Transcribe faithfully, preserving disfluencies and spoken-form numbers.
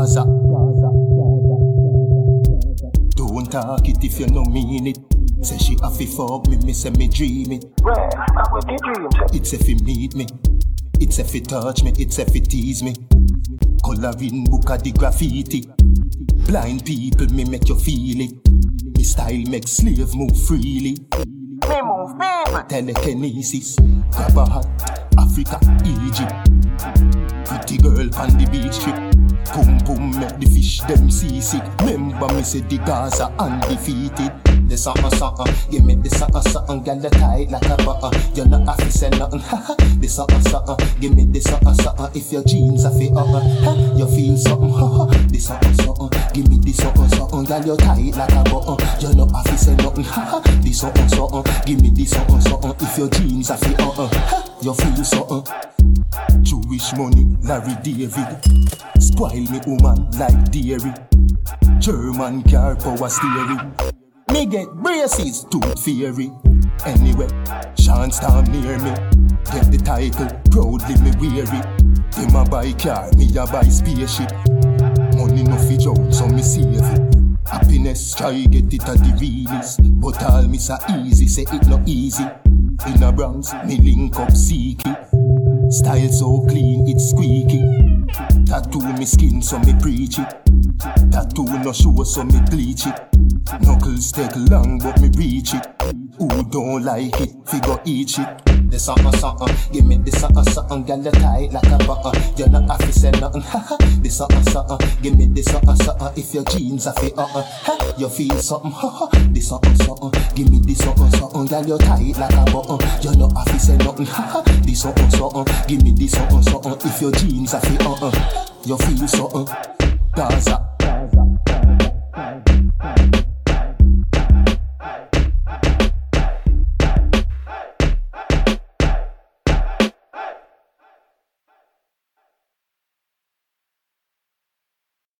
Gaza. Gaza, Gaza, Gaza. Don't talk it if you no mean it. Say she have to fuck me, me say me dream it. Well, I would dream it. It's if you meet me. It's if you touch me, it's if you tease me. Coloring book of the graffiti. Blind people, me make you feel it. Me style make slave move freely. Me move, baby. Telekinesis, grab a hat, Africa, Egypt. Pretty girl on the beach trip. Boom boom make the fish them seasick. Remember me say the Gaza undefeated. The something something, give me the something something, girl you tight like a button. You not have to say nothing, haha. The something something, give me the something something. If your jeans are fit up, uh, you feel something, haha. The something something, give me the something something, girl you tight like a button. You not have to say nothing, haha. The something something, give me the something something. If your jeans are fit up, uh, you feel something. Jewish money, Larry David. Spoil me woman like dairy. German car power steering. Me get braces, tooth fairy. Anyway, chance time near me. Get the title, proudly me weary. Him a buy car, me a buy spaceship. Money no fi joke, so me save it. Happiness, try get it at the realest. But all me so easy, say it no easy. In a Bronx, me link up Seeky. Style so clean, it's squeaky. Tattoo me skin, so me preach it. Tattoo no show, so me bleach it. Knuckles take long, but me reach it. Who don't like it, figure each it. The something something, give me the something something, girl you tight like a button. You not have to say nothing, haha. The something something, give me the something something. If your jeans are fit up, uh, uh, you feel something, haha. The something something, give me the something something, girl you tight like a button. You not have to say nothing, haha. The something something, give me the something something. If your jeans are fit up, uh, you feel something. Gaza.